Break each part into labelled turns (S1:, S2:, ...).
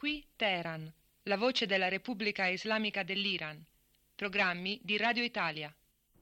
S1: Qui Teheran, la voce della Repubblica Islamica dell'Iran. Programmi di Radio Italia.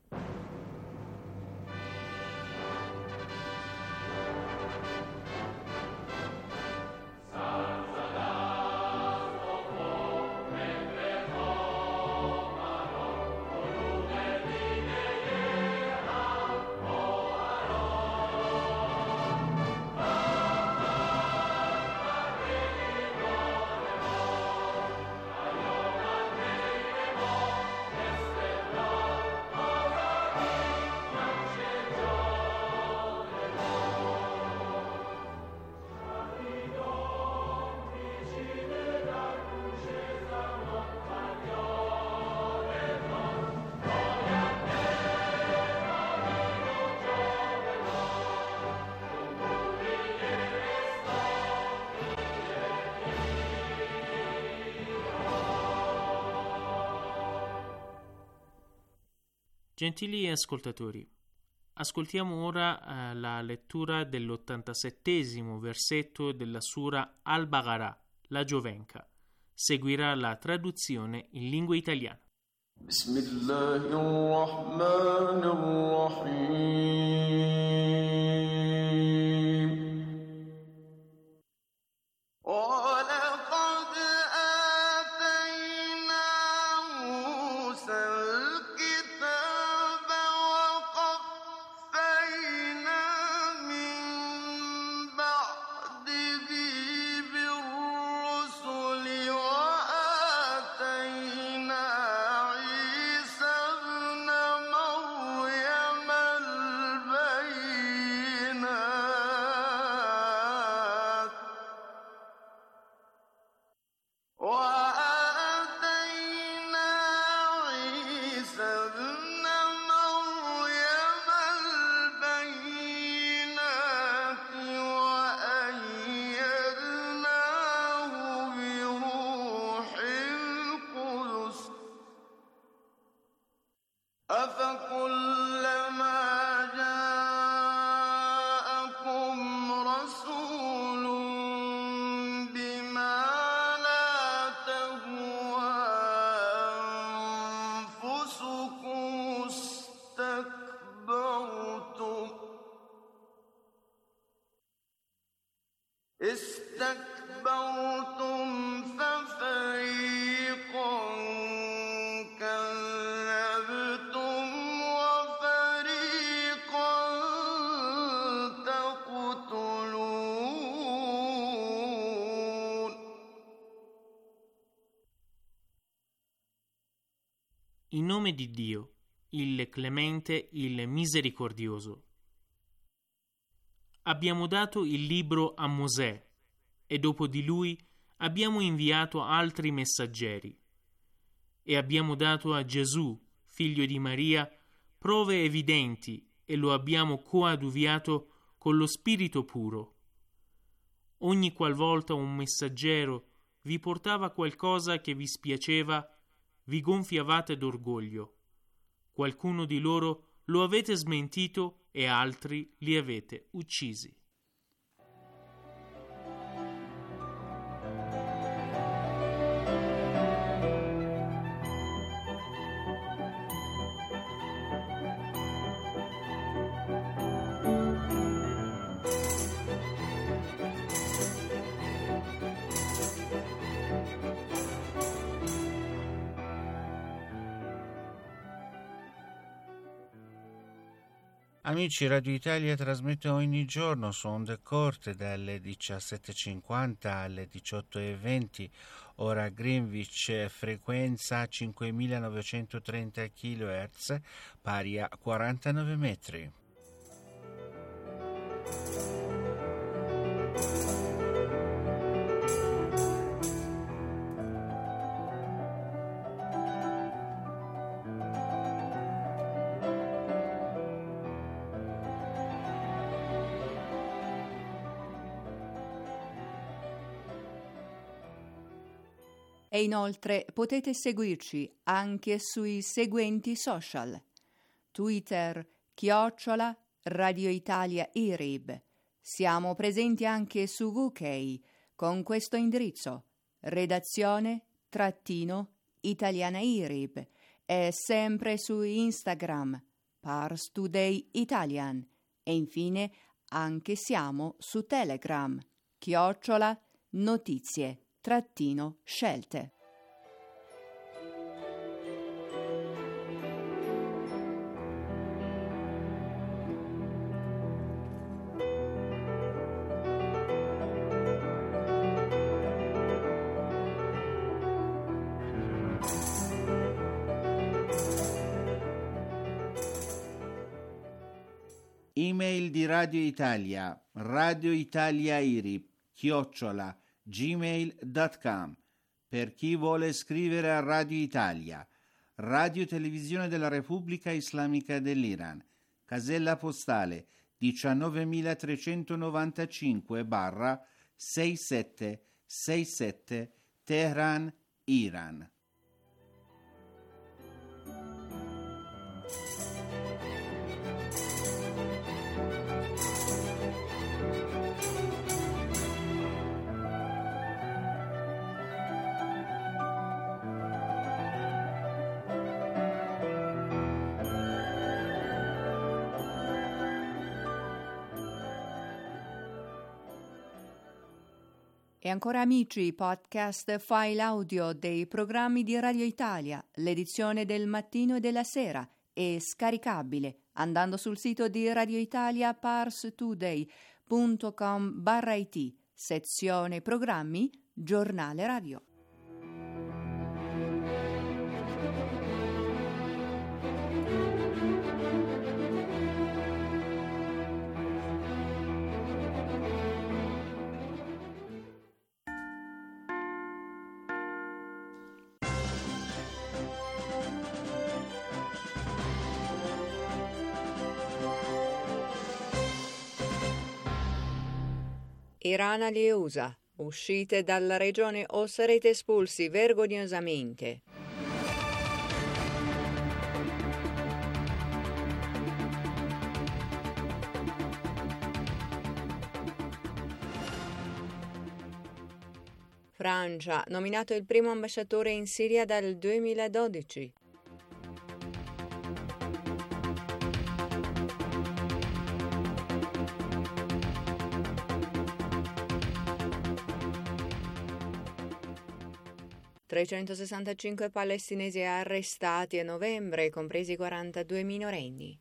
S2: Gentili ascoltatori, ascoltiamo ora la lettura dell'87° versetto della Sura Al-Baqarah, la Giovenca. Seguirà la traduzione in lingua italiana.
S3: استكبرتم ففريقا كذبتم وفريقا تقتلون.
S2: In nome di Dio, il Clemente, il Misericordioso. Abbiamo dato il libro a Mosè e dopo di lui abbiamo inviato altri messaggeri e abbiamo dato a Gesù, figlio di Maria, prove evidenti e lo abbiamo coadiuviato con lo Spirito puro. Ogni qualvolta un messaggero vi portava qualcosa che vi spiaceva, vi gonfiavate d'orgoglio. Qualcuno di loro lo avete smentito e altri li avete uccisi.
S4: Amici, Radio Italia trasmette ogni giorno su onde corte dalle 17.50 alle 18.20, ora Greenwich, frequenza 5930 kHz, pari a 49 metri.
S5: E inoltre potete seguirci anche sui seguenti social: Twitter @Radio Italia IRIB. Siamo presenti anche su UK con questo indirizzo redazione _Italiana IRIB e sempre su Instagram Pars Today Italian e infine anche siamo su Telegram _notizie_scelte.
S4: Email di Radio Italia, Radio Italia IRIB, @gmail.com. Per chi vuole scrivere a Radio Italia, Radio Televisione della Repubblica Islamica dell'Iran, casella postale 19395/6767 Teheran, Iran.
S5: E ancora amici, podcast file audio dei programmi di Radio Italia, l'edizione del mattino e della sera è scaricabile andando sul sito di Radio Italia parstoday.com/it, sezione programmi, giornale radio. Iran agli USA. Uscite dalla regione o sarete espulsi vergognosamente. Francia, nominato il primo ambasciatore in Siria dal 2012. «365 palestinesi arrestati a novembre, compresi 42 minorenni».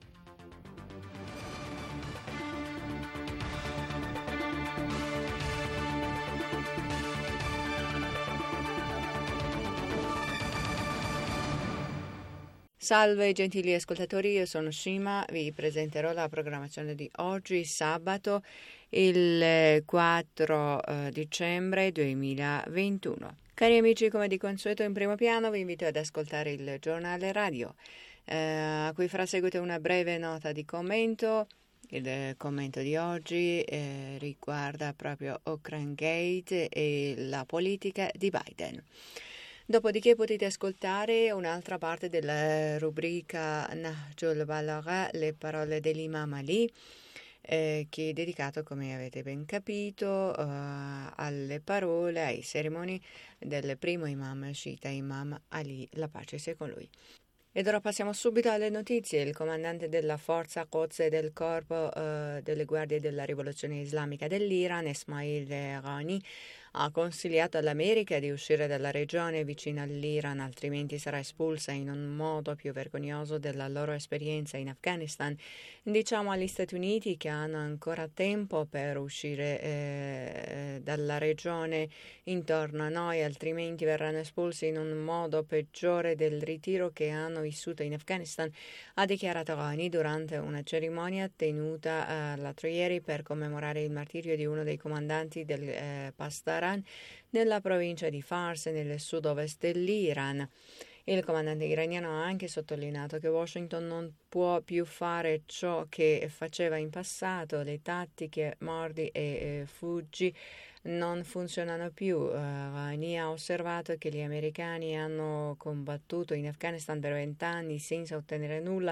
S5: Salve gentili ascoltatori, io sono Shima, vi presenterò la programmazione di oggi, sabato, il 4 dicembre 2021. Cari amici, come di consueto in primo piano vi invito ad ascoltare il giornale radio, a cui farà seguito una breve nota di commento. Il commento di oggi riguarda proprio Ukraine Gate e la politica di Biden. Dopodiché potete ascoltare un'altra parte della rubrica Nahjul Balagha, le parole dell'Imam Ali, che è dedicato, come avete ben capito, alle parole, ai sermoni del primo imam sciita, Imam Ali, la pace sia con lui. Ed ora passiamo subito alle notizie. Il comandante della forza Quds e del corpo delle guardie della rivoluzione islamica dell'Iran, Esmail Ghani, ha consigliato all'America di uscire dalla regione vicino all'Iran, altrimenti sarà espulsa in un modo più vergognoso della loro esperienza in Afghanistan. Diciamo agli Stati Uniti che hanno ancora tempo per uscire dalla regione intorno a noi, altrimenti verranno espulsi in un modo peggiore del ritiro che hanno vissuto in Afghanistan, ha dichiarato Ghani durante una cerimonia tenuta l'altro ieri per commemorare il martirio di uno dei comandanti del Pasdaran nella provincia di Fars nel sud-ovest dell'Iran. Il comandante iraniano ha anche sottolineato che Washington non può più fare ciò che faceva in passato, le tattiche mordi e fuggi non funzionano più. Ghani ha osservato che gli americani hanno combattuto in Afghanistan per 20 anni senza ottenere nulla,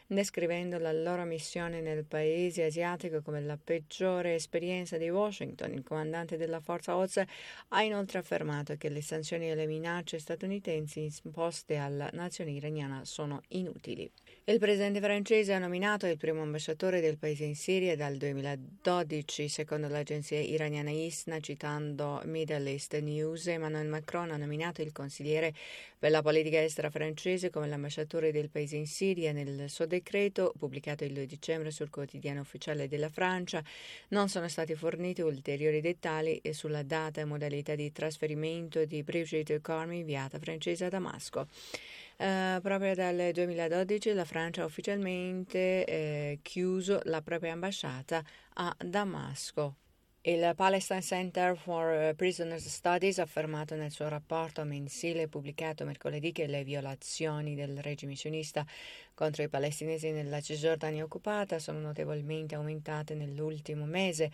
S5: descrivendo la loro missione nel paese asiatico come la peggiore esperienza di Washington. Il comandante della forza Oz ha inoltre affermato che le sanzioni e le minacce statunitensi imposte alla nazione iraniana sono inutili. Il presidente francese ha nominato il primo ambasciatore del paese in Siria dal 2012, secondo l'agenzia iraniana ISNA, citando Middle East News. Emmanuel Macron ha nominato il consigliere per la politica estera francese come l'ambasciatore del paese in Siria. Nel suo decreto, pubblicato il 2 dicembre sul quotidiano ufficiale della Francia, non sono stati forniti ulteriori dettagli sulla data e modalità di trasferimento di Brigitte Cormy, inviata francese a Damasco. Proprio dal 2012 la Francia ha ufficialmente chiuso la propria ambasciata a Damasco. Il Palestine Center for Prisoners Studies ha affermato nel suo rapporto mensile pubblicato mercoledì che le violazioni del regime sionista contro i palestinesi nella Cisgiordania occupata sono notevolmente aumentate nell'ultimo mese.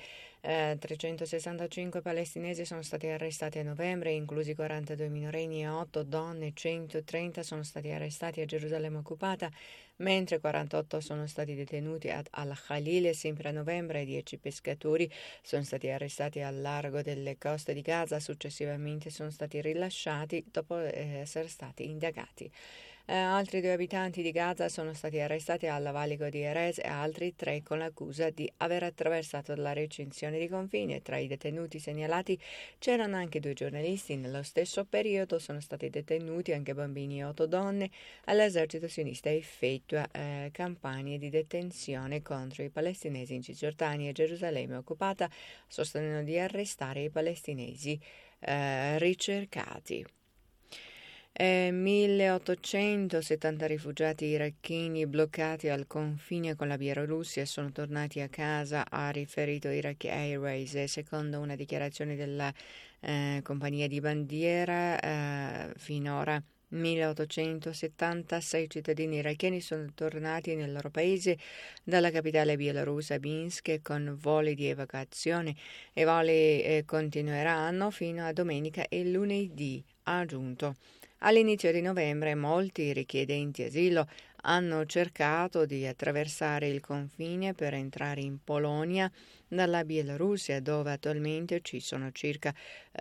S5: 365 palestinesi sono stati arrestati a novembre, inclusi 42 minorenni e 8 donne. 130 sono stati arrestati a Gerusalemme occupata, mentre 48 sono stati detenuti ad Al-Khalil. Sempre a novembre 10 pescatori sono stati arrestati al largo delle coste di Gaza, successivamente sono stati rilasciati dopo essere stati indagati. Altri 2 abitanti di Gaza sono stati arrestati al valico di Erez e altri 3 con l'accusa di aver attraversato la recinzione di confine. Tra i detenuti segnalati c'erano anche 2 giornalisti. Nello stesso periodo sono stati detenuti anche bambini e 8 donne. L'esercito sionista effettua campagne di detenzione contro i palestinesi in Cisgiordania e Gerusalemme occupata, sostenendo di arrestare i palestinesi ricercati. 1870 rifugiati iracheni bloccati al confine con la Bielorussia sono tornati a casa, ha riferito Iraqi Airways. Secondo una dichiarazione della compagnia di bandiera, finora 1876 cittadini iracheni sono tornati nel loro paese dalla capitale bielorussa Minsk con voli di evacuazione. I voli continueranno fino a domenica e lunedì, ha aggiunto. All'inizio di novembre molti richiedenti asilo hanno cercato di attraversare il confine per entrare in Polonia dalla Bielorussia, dove attualmente ci sono circa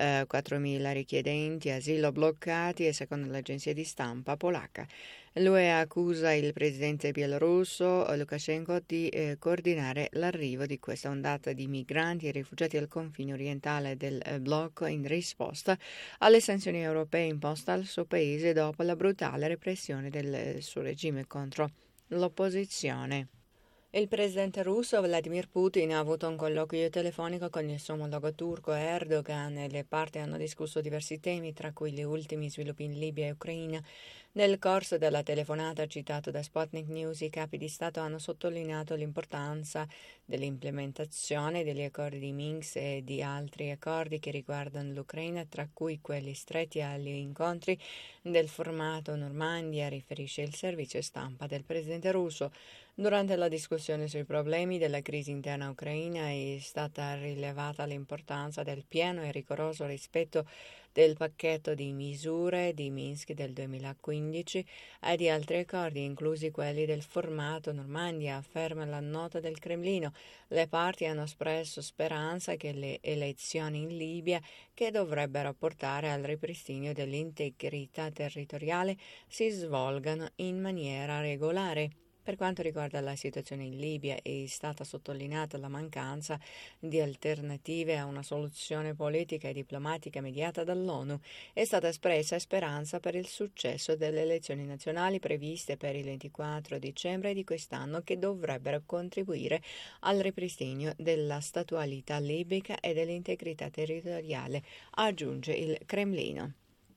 S5: 4.000 richiedenti asilo bloccati, e secondo l'agenzia di stampa polacca. L'UE accusa il presidente bielorusso Lukashenko di coordinare l'arrivo di questa ondata di migranti e rifugiati al confine orientale del blocco in risposta alle sanzioni europee imposte al suo paese dopo la brutale repressione del suo regime contro l'opposizione. Il presidente russo Vladimir Putin ha avuto un colloquio telefonico con il suo omologo turco Erdogan e le parti hanno discusso diversi temi, tra cui gli ultimi sviluppi in Libia e Ucraina. Nel corso della telefonata citato da Sputnik News, i capi di Stato hanno sottolineato l'importanza dell'implementazione degli accordi di Minsk e di altri accordi che riguardano l'Ucraina, tra cui quelli stretti agli incontri del formato Normandia, riferisce il servizio stampa del presidente russo. Durante la discussione sui problemi della crisi interna ucraina è stata rilevata l'importanza del pieno e rigoroso rispetto del pacchetto di misure di Minsk del 2015 e di altri accordi, inclusi quelli del formato Normandia, afferma la nota del Cremlino. Le parti hanno espresso speranza che le elezioni in Libia, che dovrebbero portare al ripristino dell'integrità territoriale, si svolgano in maniera regolare. Per quanto riguarda la situazione in Libia, è stata sottolineata la mancanza di alternative a una soluzione politica e diplomatica mediata dall'ONU. È stata espressa speranza per il successo delle elezioni nazionali previste per il 24 dicembre di quest'anno, che dovrebbero contribuire al ripristino della statualità libica e dell'integrità territoriale, aggiunge il Cremlino.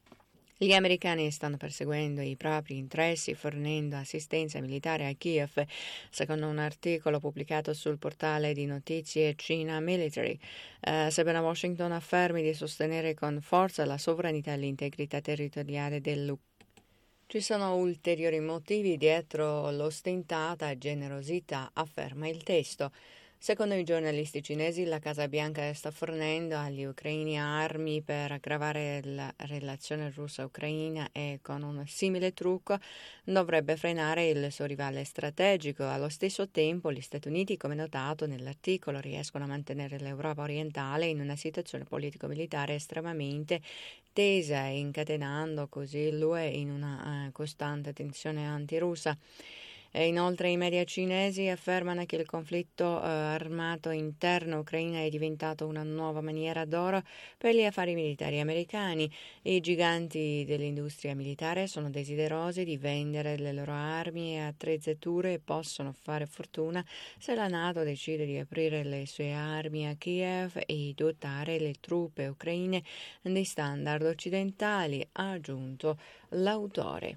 S5: Gli americani stanno perseguendo i propri interessi fornendo assistenza militare a Kiev, secondo un articolo pubblicato sul portale di notizie China Military. Sebbene Washington affermi di sostenere con forza la sovranità e l'integrità territoriale dell'Ucraina, ci sono ulteriori motivi dietro l'ostentata generosità, afferma il testo. Secondo i giornalisti cinesi, la Casa Bianca sta fornendo agli ucraini armi per aggravare la relazione russa-ucraina e con un simile trucco dovrebbe frenare il suo rivale strategico. Allo stesso tempo, gli Stati Uniti, come notato nell'articolo, riescono a mantenere l'Europa orientale in una situazione politico-militare estremamente tesa, incatenando così l'UE in una costante tensione antirussa. E inoltre i media cinesi affermano che il conflitto armato interno ucraino è diventato una nuova maniera d'oro per gli affari militari americani. I giganti dell'industria militare sono desiderosi di vendere le loro armi e attrezzature e possono fare fortuna se la NATO decide di aprire le sue armi a Kiev e dotare le truppe ucraine di standard occidentali, ha aggiunto l'autore.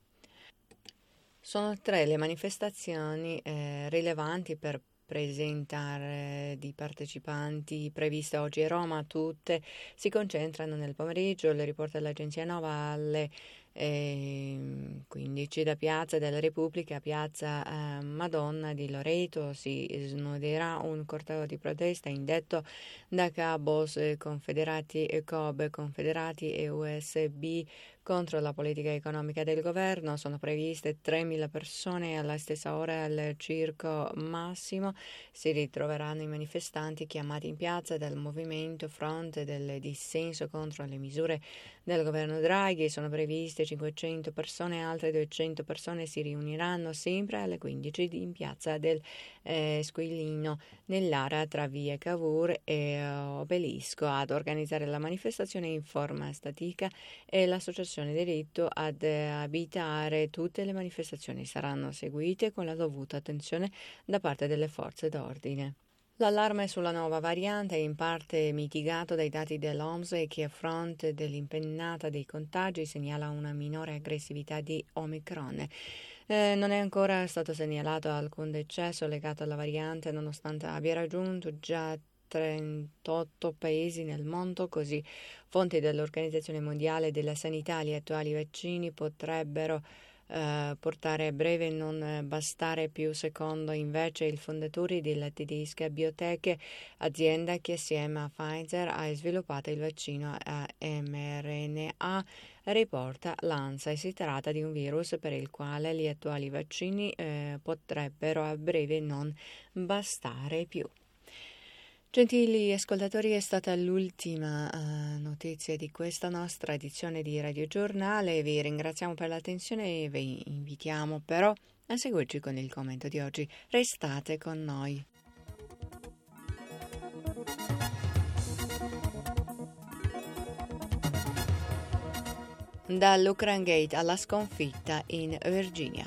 S5: Sono 3 le manifestazioni rilevanti per presentare di partecipanti previste oggi a Roma. Tutte si concentrano nel pomeriggio. Le riporta l'agenzia Nova alle 15 da Piazza della Repubblica a Piazza Madonna di Loreto si snoderà un corteo di protesta indetto da Cabos Confederati e COB Confederati e USB contro la politica economica del governo. Sono previste 3.000 persone. Alla stessa ora al Circo Massimo si ritroveranno i manifestanti chiamati in piazza dal movimento Fronte del dissenso contro le misure del governo Draghi. Sono previste 500 persone, altre 200 persone si riuniranno sempre alle 15 in piazza del Squillino nell'area tra via Cavour e Obelisco. Ad organizzare la manifestazione in forma statica e l'associazione Diritto ad abitare. Tutte le manifestazioni saranno seguite con la dovuta attenzione da parte delle forze d'ordine. L'allarme sulla nuova variante è in parte mitigato dai dati dell'OMS che a fronte dell'impennata dei contagi segnala una minore aggressività di Omicron. Non è ancora stato segnalato alcun decesso legato alla variante nonostante abbia raggiunto già 38 paesi nel mondo, così fonti dell'Organizzazione Mondiale della Sanità. Gli attuali vaccini potrebbero portare a breve non bastare più, secondo invece il fondatore della tedesca Biotech, azienda che assieme a Pfizer ha sviluppato il vaccino a mRNA, riporta l'ANSA, e si tratta di un virus per il quale gli attuali vaccini potrebbero a breve non bastare più. Gentili ascoltatori, è stata l'ultima notizia di questa nostra edizione di Radio Giornale. Vi ringraziamo per l'attenzione e vi invitiamo però a seguirci con il commento di oggi. Restate con noi. Dall'Ukraine Gate alla sconfitta in Virginia.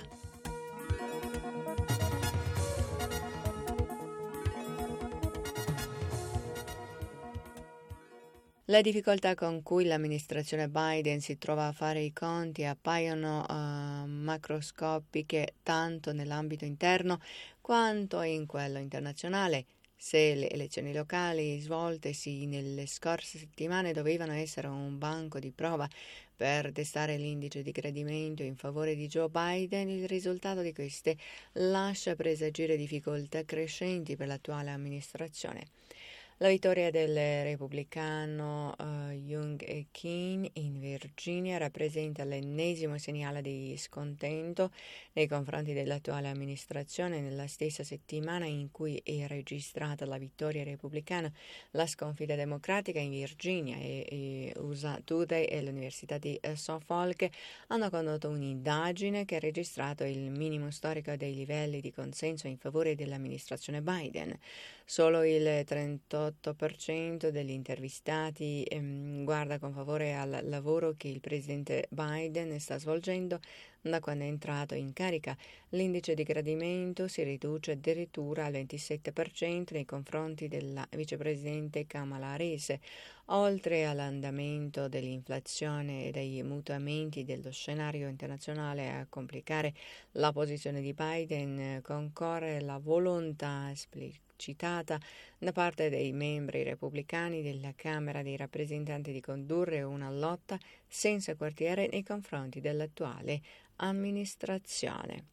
S5: Le difficoltà con cui l'amministrazione Biden si trova a fare i conti appaiono macroscopiche tanto nell'ambito interno quanto in quello internazionale. Se le elezioni locali svoltesi nelle scorse settimane dovevano essere un banco di prova per testare l'indice di gradimento in favore di Joe Biden, il risultato di queste lascia presagire difficoltà crescenti per l'attuale amministrazione. La vittoria del repubblicano Young Kim in Virginia rappresenta l'ennesimo segnale di scontento nei confronti dell'attuale amministrazione. Nella stessa settimana in cui è registrata la vittoria repubblicana, la sconfitta democratica in Virginia e USA Today e l'Università di Suffolk hanno condotto un'indagine che ha registrato il minimo storico dei livelli di consenso in favore dell'amministrazione Biden. Solo il 38% degli intervistati guarda con favore al lavoro che il presidente Biden sta svolgendo da quando è entrato in carica. L'indice di gradimento si riduce addirittura al 27% nei confronti della vicepresidente Kamala Harris. Oltre all'andamento dell'inflazione e dei mutamenti dello scenario internazionale a complicare la posizione di Biden, concorre la volontà citata da parte dei membri repubblicani della Camera dei rappresentanti di condurre una lotta senza quartiere nei confronti dell'attuale amministrazione.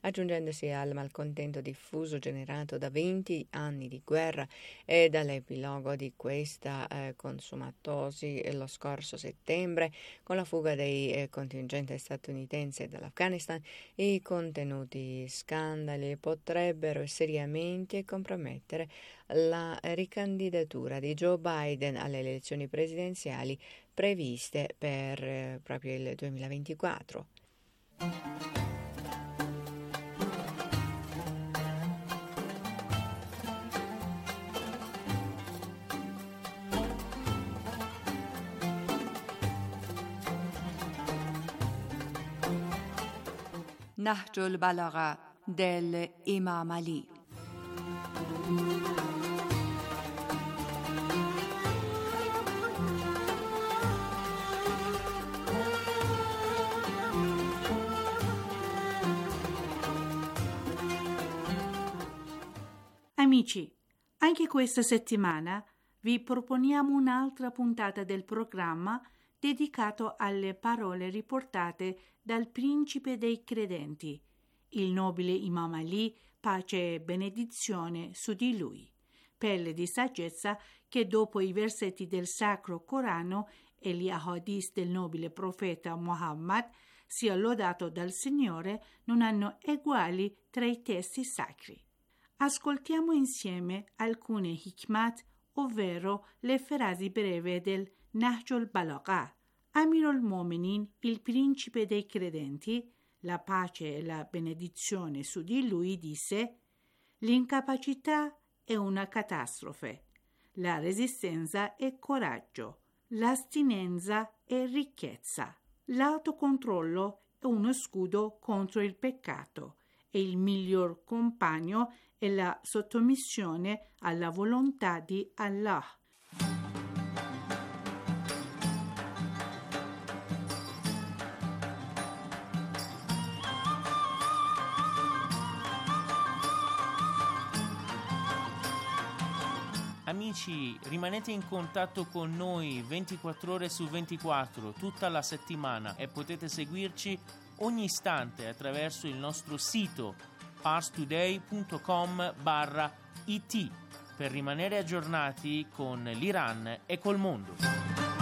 S5: aggiungendosi al malcontento diffuso generato da 20 anni di guerra e dall'epilogo di questa consumatosi lo scorso settembre con la fuga dei contingenti statunitensi dall'Afghanistan. I contenuti scandali potrebbero seriamente compromettere la ricandidatura di Joe Biden alle elezioni presidenziali previste per proprio il 2024.
S6: نهج البلاغه dell'Imam Ali.
S7: Amici, anche questa settimana vi proponiamo un'altra puntata del programma dedicato alle parole riportate dal principe dei credenti, il nobile Imam Ali, pace e benedizione su di lui, pelle di saggezza che dopo i versetti del Sacro Corano e gli ahadith del nobile profeta Muhammad, sia lodato dal Signore, non hanno eguali tra i testi sacri. Ascoltiamo insieme alcune hikmat, ovvero le frasi breve del Nahj al-Balagha. Amir al-Mu'minin, il principe dei credenti, la pace e la benedizione su di lui, disse: l'incapacità è una catastrofe, la resistenza è coraggio, l'astinenza è ricchezza, l'autocontrollo è uno scudo contro il peccato e il miglior compagno è la sottomissione alla volontà di Allah.
S2: Amici, rimanete in contatto con noi 24 ore su 24 tutta la settimana e potete seguirci ogni istante attraverso il nostro sito parstoday.com/it per rimanere aggiornati con l'Iran e col mondo.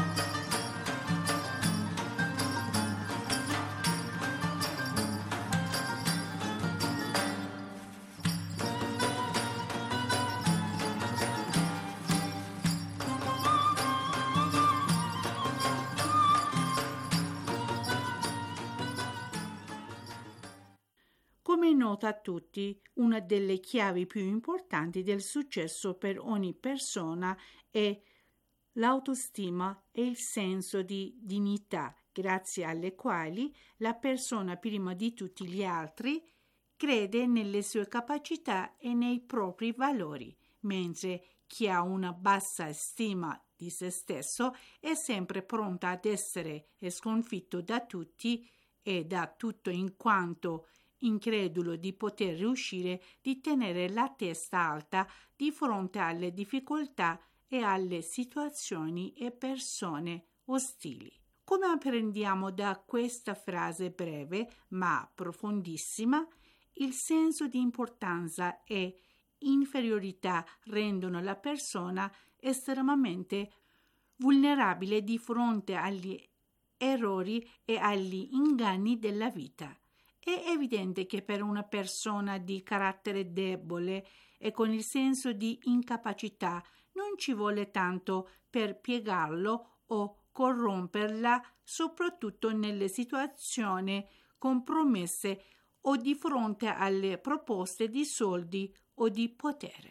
S7: Come è nota a tutti, una delle chiavi più importanti del successo per ogni persona è l'autostima e il senso di dignità, grazie alle quali la persona, prima di tutti gli altri, crede nelle sue capacità e nei propri valori, mentre chi ha una bassa stima di se stesso è sempre pronta ad essere sconfitto da tutti e da tutto, in quanto incredulo di poter riuscire di tenere la testa alta di fronte alle difficoltà e alle situazioni e persone ostili. Come apprendiamo da questa frase breve ma profondissima, il senso di importanza e inferiorità rendono la persona estremamente vulnerabile di fronte agli errori e agli inganni della vita. È evidente che per una persona di carattere debole e con il senso di incapacità non ci vuole tanto per piegarlo o corromperla, soprattutto nelle situazioni compromesse o di fronte alle proposte di soldi o di potere.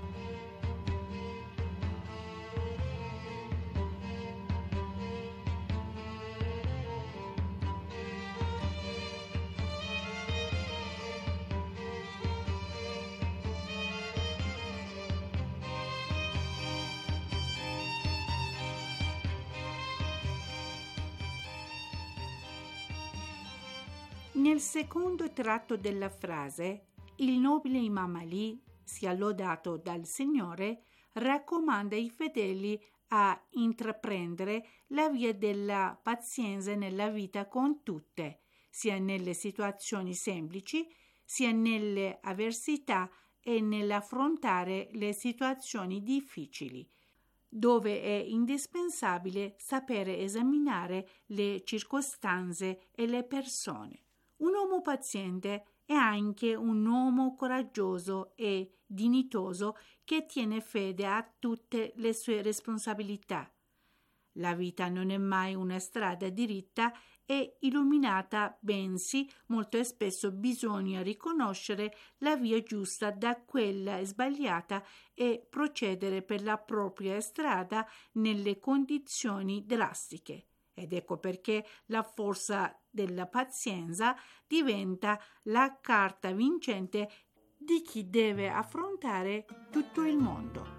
S7: Nel secondo tratto della frase, il nobile Imam Ali, sia lodato dal Signore, raccomanda ai fedeli a intraprendere la via della pazienza nella vita con tutte, sia nelle situazioni semplici sia nelle avversità e nell'affrontare le situazioni difficili, dove è indispensabile sapere esaminare le circostanze e le persone. Un uomo paziente è anche un uomo coraggioso e dignitoso che tiene fede a tutte le sue responsabilità. La vita non è mai una strada diritta e illuminata, bensì molto spesso bisogna riconoscere la via giusta da quella sbagliata e procedere per la propria strada nelle condizioni drastiche. Ed ecco perché la forza della pazienza diventa la carta vincente di chi deve affrontare tutto il mondo.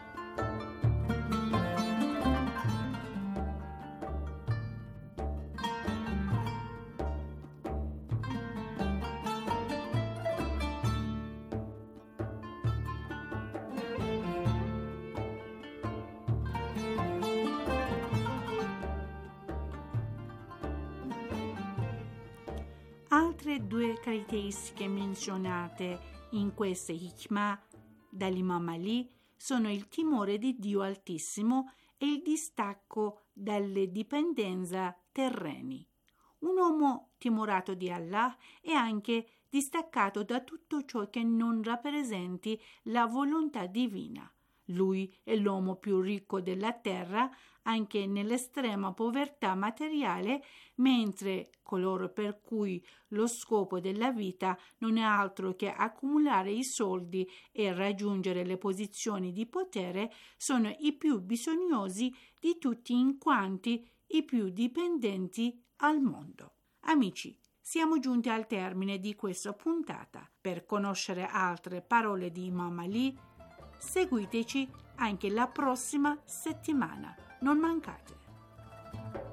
S7: Altre due caratteristiche menzionate in queste hikmah dall'Imam Ali sono il timore di Dio Altissimo e il distacco dalle dipendenze terreni. Un uomo timorato di Allah è anche distaccato da tutto ciò che non rappresenti la volontà divina. Lui è l'uomo più ricco della terra, anche nell'estrema povertà materiale, mentre coloro per cui lo scopo della vita non è altro che accumulare i soldi e raggiungere le posizioni di potere sono i più bisognosi di tutti in quanto i più dipendenti al mondo. Amici, siamo giunti al termine di questa puntata. Per conoscere altre parole di Imam Ali, seguiteci anche la prossima settimana. Non mancate.